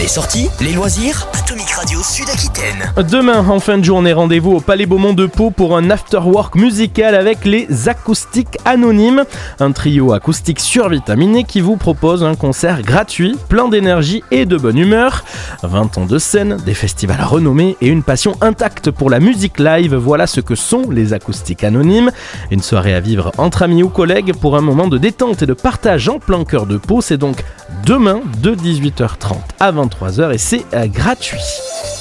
Les sorties, les loisirs, Atomic Radio Sud-Aquitaine. Demain, en fin de journée, rendez-vous au Palais Beaumont de Pau pour un after-work musical avec les Acoustiques Anonymes, un trio acoustique survitaminé qui vous propose un concert gratuit, plein d'énergie et de bonne humeur. 20 ans de scène, des festivals renommés et une passion intacte pour la musique live, voilà ce que sont les Acoustiques Anonymes. Une soirée à vivre entre amis ou collègues pour un moment de détente et de partage en plein cœur de Pau. C'est donc demain de 18h30 à 23h et c'est gratuit.